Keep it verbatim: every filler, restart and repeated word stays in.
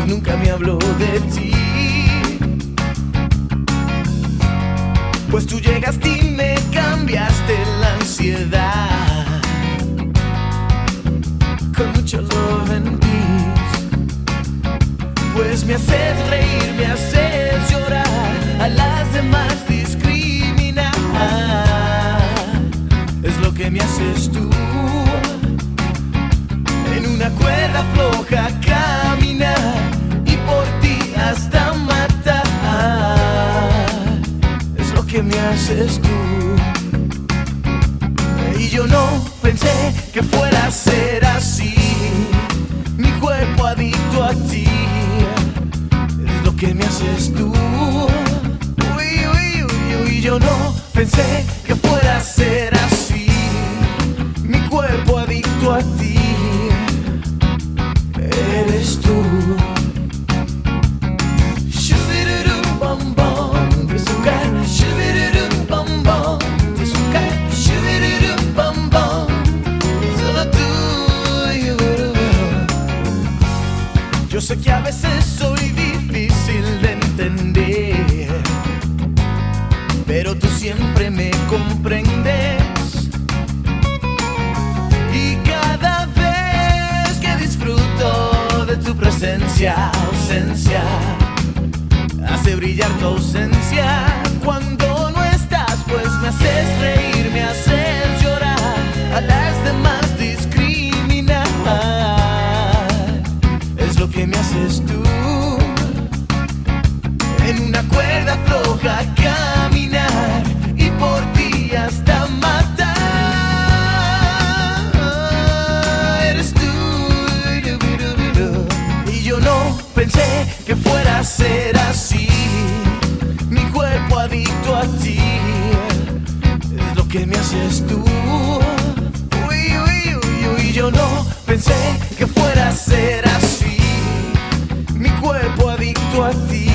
nunca me habló de ti. Pues tú llegaste y me cambiaste la ansiedad con mucho love and peace. Pues me haces reír, me haces llorar, a las demás discriminar. Es lo que me haces tú, en una cuerda floja caminar y por ti hasta matar. Es lo que me haces tú. Y yo no pensé que fuera a ser así, mi cuerpo adicto a ti. Es lo que me haces tú. Uy, uy, uy, uy. Yo no pensé que fuera a ser así, mi cuerpo adicto a ti. Eres tú. Shubirurum bom bom, dizuka, shubirurum bom bom, dizuka, shubirurum bom bom, solo tú. Yo sé que a veces soy difícil de entender, pero tú siempre me comprendes. Y cada vez que disfruto de tu presencia, ausencia, hace brillar tu ausencia. Cuando no estás, pues me haces reír, me haces llorar, a las demás discriminar. Es lo que me haces tú, en una cuerda floja caminar y por ti hasta matar. Eres tú. Y yo no pensé que fuera a ser así, mi cuerpo adicto a ti. Es lo que me haces tú. Uy, uy, uy, uy. Yo no pensé que fuera a ser así, mi cuerpo adicto a ti.